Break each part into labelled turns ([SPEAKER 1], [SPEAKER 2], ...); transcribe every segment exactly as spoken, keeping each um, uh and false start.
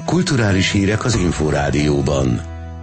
[SPEAKER 1] Kulturális hírek az Inforádióban.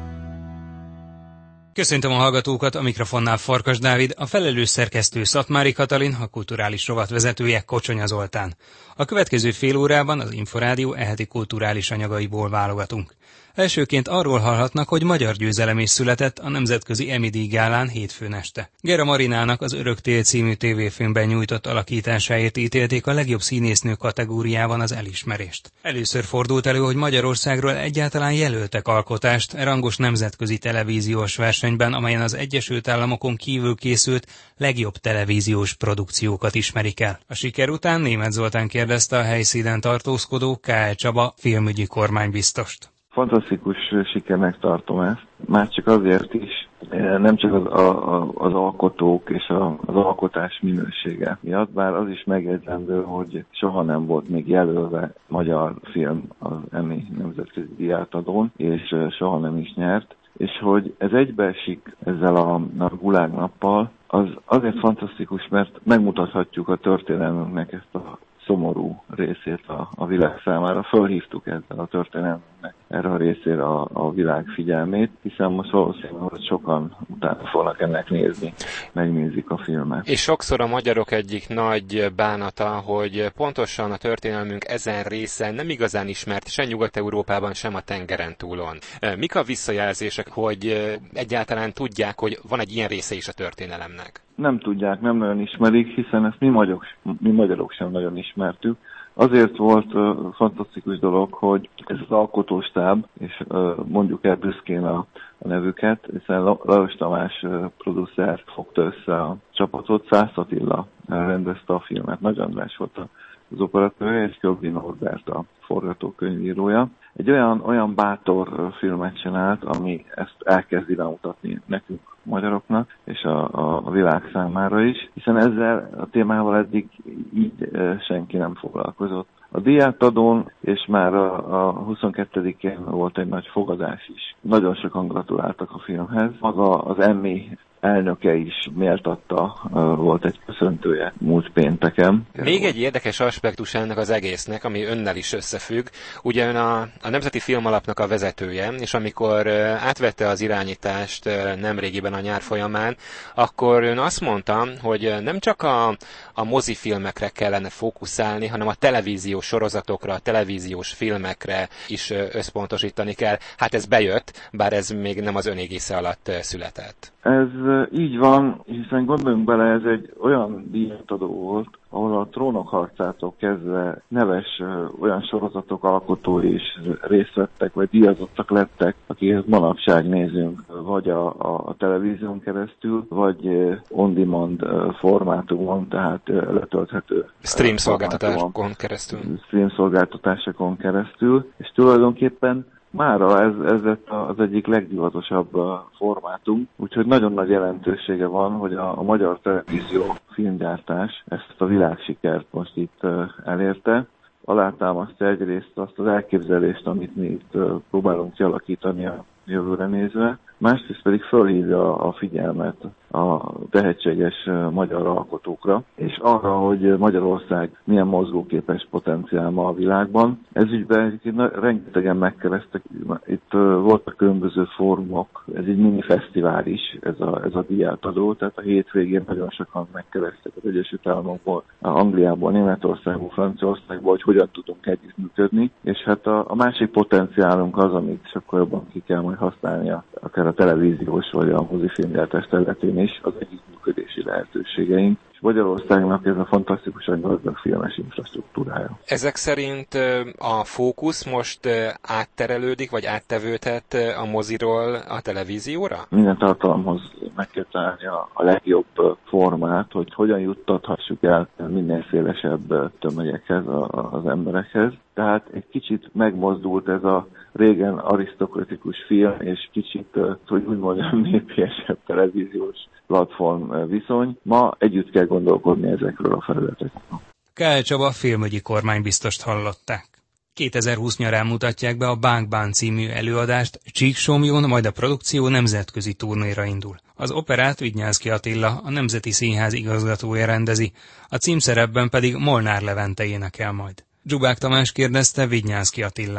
[SPEAKER 2] Köszöntöm a hallgatókat, a mikrofonnál Farkas Dávid, a felelős szerkesztő Szatmári Katalin, a kulturális rovat vezetője Kocsonya Zoltán. A következő fél órában az Inforádió eheti kulturális anyagaiból válogatunk. Elsőként arról hallhatnak, hogy magyar győzelem is született a nemzetközi Emmy-díj gálán hétfőn este. Gera Marinának az Örök tél című tévéfilmben nyújtott alakításáért ítélték a legjobb színésznő kategóriában az elismerést. Először fordult elő, hogy Magyarországról egyáltalán jelöltek alkotást e rangos nemzetközi televíziós versenyben, amelyen az Egyesült Államokon kívül készült legjobb televíziós produkciókat ismerik el. A siker után Németh Zoltán kérdezte a helyszínen tartózkodó K L Csaba filmügyi kormánybiztost.
[SPEAKER 3] Fantasztikus sikernek tartom ezt, már csak azért is, nem csak az, a, a, az alkotók és a, az alkotás minősége miatt, bár az is megjegyzendő, hogy soha nem volt még jelölve magyar film az Emmy nemzetközi díjátadón, és soha nem is nyert, és hogy ez egybeesik ezzel a, a Gulágnappal, az azért fantasztikus, mert megmutathatjuk a történelmünknek ezt a szomorú részét a, a világ számára. Fölhívtuk ezzel a történelmünknek erre a részére a, a világ figyelmét, hiszen most valószínűleg sokan utána fognak ennek nézni, megnézik a filmet.
[SPEAKER 4] És sokszor a magyarok egyik nagy bánata, hogy pontosan a történelmünk ezen része nem igazán ismert, se Nyugat-Európában, sem a tengeren túlon. Mik a visszajelzések, hogy egyáltalán tudják, hogy van egy ilyen része is a történelemnek?
[SPEAKER 3] Nem tudják, nem nagyon ismerik, hiszen ezt mi magyarok, mi magyarok sem nagyon ismertük. Azért volt uh, fantasztikus dolog, hogy ez az alkotóstáb, és uh, mondjuk el büszkén a, a nevüket, hiszen Lajos Tamás uh, producer fogta össze a csapatot, Szász Attila rendezte a filmet, Nagy András volt az operatőre, és Köbli Norbert a forgatókönyvírója. Egy olyan, olyan bátor filmet csinált, ami ezt elkezdi bemutatni nekünk, magyaroknak, és a, a, a világ számára is, hiszen ezzel a témával eddig így e, senki nem foglalkozott. A díjátadón, és már a, a huszonkettedikén volt egy nagy fogadás is. Nagyon sokan gratuláltak a filmhez. Maga az Emmy elnöke is méltatta, volt egy köszöntője múlt pénteken.
[SPEAKER 4] Még egy érdekes aspektus ennek az egésznek, ami önnel is összefügg. Ugye ön a, a Nemzeti Filmalapnak a vezetője, és amikor átvette az irányítást nemrégiben a nyár folyamán, akkor ön azt mondta, hogy nem csak a, a mozifilmekre kellene fókuszálni, hanem a televíziós sorozatokra, a televíziós filmekre is összpontosítani kell. Hát ez bejött, bár ez még nem az ön égisze alatt született.
[SPEAKER 3] Ez így van, hiszen gondoljunk bele, ez egy olyan díjátadó volt, ahol a Trónok harcától kezdve neves ö, olyan sorozatok alkotói is részt vettek, vagy díjazottak lettek, akiket manapság nézünk, vagy a, a, a televízión keresztül, vagy ö, on-demand ö, formátumon, tehát ö, letölthető
[SPEAKER 4] stream szolgáltatásokon keresztül.
[SPEAKER 3] Stream szolgáltatásokon keresztül, és tulajdonképpen mára ez, ez lett az egyik legdivatosabb formátum, úgyhogy nagyon nagy jelentősége van, hogy a, a magyar televízió filmgyártás ezt a világsikert most itt elérte. Alátámasztja egyrészt azt az elképzelést, amit mi itt próbálunk kialakítani a jövőre nézve, másrészt pedig fölhívja a figyelmet a tehetséges magyar alkotókra, és arra, hogy Magyarország milyen mozgóképes potenciál ma a világban. Ez ügyben rengetegen megkeresztek, itt voltak különböző fórumok, ez egy mini fesztivál is, ez a, ez a díjátadó, tehát a hétvégén nagyon sokan megkeresztek az Egyesült Államokból, Angliából, Németországból, Franciaországból, hogy hogyan tudunk együttműködni, és hát a, a másik potenciálunk az, amit sokkal jobban ki kell majd használnia, akár a televíziós vagy a mozifilmgyártás területén is, az együttműködési lehetőségeink. És Magyarországnak ez a fantasztikusan gazdag filmes infrastruktúrája.
[SPEAKER 4] Ezek szerint a fókusz most átterelődik, vagy áttevődhet a moziról a televízióra?
[SPEAKER 3] Minden tartalomhoz meg kell találni a, a legjobb formát, hogy hogyan juttathassuk el minél szélesebb tömegekhez, a, az emberekhez. Tehát egy kicsit megmozdult ez a régen arisztokratikus film, és kicsit, hogy úgy mondjam, népiesebb televíziós platform viszony. Ma együtt kell gondolkodni ezekről a felületekről.
[SPEAKER 2] K L Csaba filmügyi kormánybiztost hallották. kétezer-húsz nyarán mutatják be a Bánk Bán című előadást, Csíksomjón, majd a produkció nemzetközi turnéra indul. Az operát Vidnyánszky Attila, a Nemzeti Színház igazgatója rendezi, a címszerepben pedig Molnár Levente énekel majd. Dzsubák Tamás kérdezte Vidnyánszky Attilát.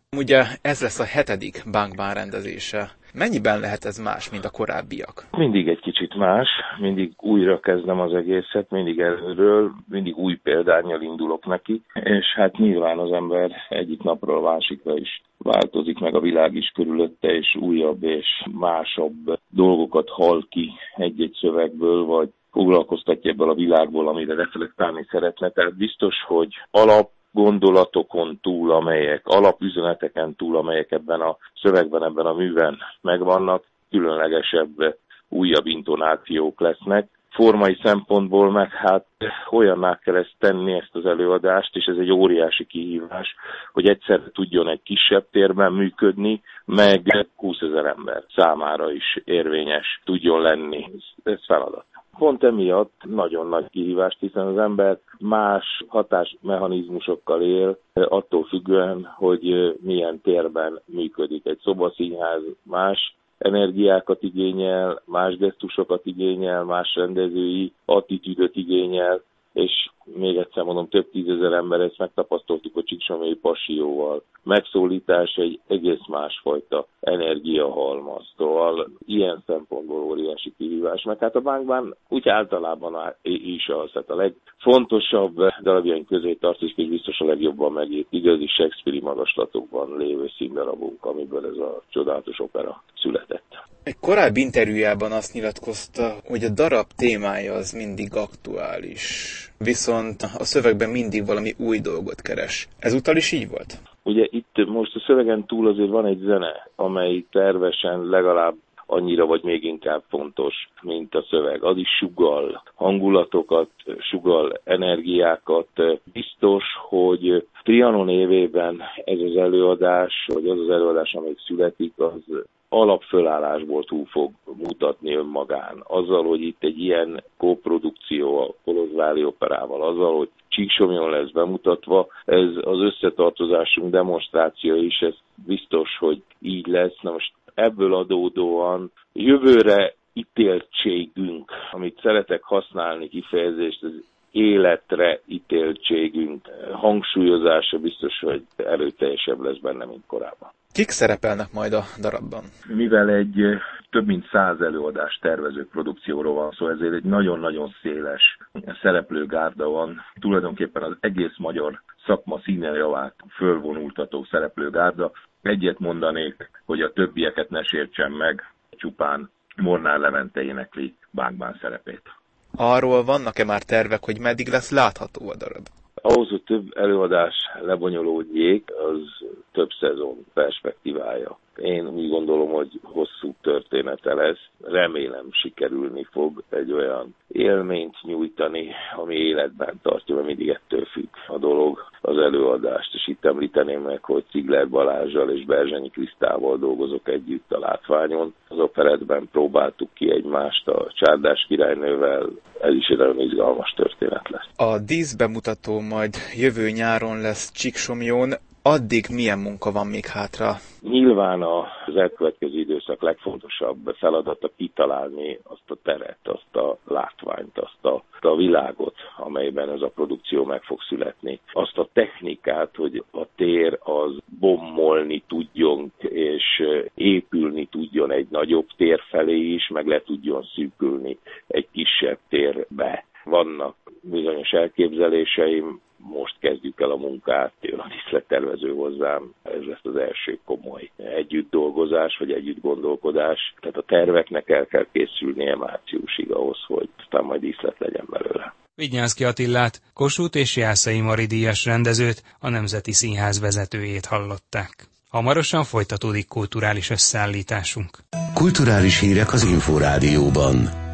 [SPEAKER 5] Ugye ez lesz a hetedik Bánkbán rendezése. Mennyiben lehet ez más, mint a korábbiak?
[SPEAKER 6] Mindig egy kicsit más, mindig újra kezdem az egészet, mindig előről, mindig új példánnyal indulok neki, és hát nyilván az ember egyik napról a másikra is változik, meg a világ is körülötte, és újabb és másabb dolgokat hall ki egy-egy szövegből, vagy foglalkoztatja ebből a világból, amire reflektálni szeretne. Tehát biztos, hogy alap gondolatokon túl, amelyek, alapüzeneteken túl, amelyek ebben a szövegben, ebben a műben megvannak, különlegesebb, újabb intonációk lesznek. Formai szempontból meg hát olyanná kell ezt tenni, ezt az előadást, és ez egy óriási kihívás, hogy egyszerre tudjon egy kisebb térben működni, meg húszezer ember számára is érvényes tudjon lenni. Ez feladat. Pont emiatt nagyon nagy kihívást, hiszen az ember más hatásmechanizmusokkal él, attól függően, hogy milyen térben működik. Egy szobaszínház más energiákat igényel, más gesztusokat igényel, más rendezői attitűdöt igényel, és még egyszer mondom, több tízezer ember, ezt megtapasztaltuk a Csíksomlyai Passióval. Megszólítás egy egész másfajta energiahalmaz. Szóval ilyen szempontból óriási kihívás. Meg hát a Bánkbán úgy általában is az. Hát a legfontosabb darabjaink közé tartozik, és biztos a legjobban megírt igazi Shakespeare-i magaslatokban lévő színdarabunk, amiből ez a csodálatos opera született.
[SPEAKER 5] Egy korábbi interjújában azt nyilatkozta, hogy a darab témája az mindig aktuális, viszont a szövegben mindig valami új dolgot keres. Ezúttal is így volt?
[SPEAKER 6] Ugye itt most a szövegen túl azért van egy zene, amely tervesen legalább annyira vagy még inkább fontos, mint a szöveg. Az is sugall hangulatokat, sugall energiákat. Biztos, hogy Trianon évében ez az előadás, vagy az az előadás, amelyik születik, az alapfölállásból túl fog mutatni önmagán. Azzal, hogy itt egy ilyen koprodukció a Kolozsvári Operával, azzal, hogy Csíksomlyon lesz bemutatva, ez az összetartozásunk demonstráció is, ez biztos, hogy így lesz. Na most ebből adódóan jövőre ítéltségünk, amit szeretek használni kifejezést, az életre ítéltségünk hangsúlyozása biztos, hogy erőteljesebb lesz benne, mint korábban.
[SPEAKER 5] Kik szerepelnek majd a darabban?
[SPEAKER 6] Mivel egy több mint száz előadás tervező produkcióról van szó, ezért egy nagyon-nagyon széles szereplőgárda van. Tulajdonképpen az egész magyar szakma színjavát fölvonultató szereplőgárda. Egyet mondanék, hogy a többieket ne sértsem meg, csupán Molnár Levente énekli Bánkbán szerepét.
[SPEAKER 5] Arról vannak-e már tervek, hogy meddig lesz látható a darab?
[SPEAKER 6] Ahhoz, hogy több előadás lebonyolódjék, az több szezon perspektívája. Én úgy gondolom, hogy hosszú története lesz. Remélem sikerülni fog egy olyan élményt nyújtani, ami életben tartja, mert mindig ettől függ a dolog, az előadást. És itt említeném meg, hogy Cigler Balázsral és Berzsenyi Krisztával dolgozok együtt a látványon. Az operettben próbáltuk ki egymást a Csárdás királynővel. Ez is egy nagyon izgalmas történet lesz.
[SPEAKER 5] A díszbemutató majd jövő nyáron lesz Csíksomlyón. Addig milyen munka van még hátra?
[SPEAKER 6] Nyilván az elkövetkező időszak legfontosabb feladata kitalálni azt a teret, azt a látványt, azt a, a világot, amelyben ez a produkció meg fog születni. Azt a technikát, hogy a tér az bommolni tudjon, és épülni tudjon egy nagyobb tér felé is, meg le tudjon szűkülni egy kisebb térbe. Vannak bizonyos elképzeléseim, most kezdjük el a munkát, jön a díszlettervező hozzám, ez lesz az első komoly együtt dolgozás, vagy együtt gondolkodás. Tehát a terveknek el kell készülnie márciusig ahhoz, hogy aztán majd díszlet legyen belőle.
[SPEAKER 2] Vidnyánszky Attilát, Kossuth és Jászai Mari díjas rendezőt, a Nemzeti Színház vezetőjét hallották. Hamarosan folytatódik kulturális összeállításunk.
[SPEAKER 1] Kulturális hírek az Inforádióban.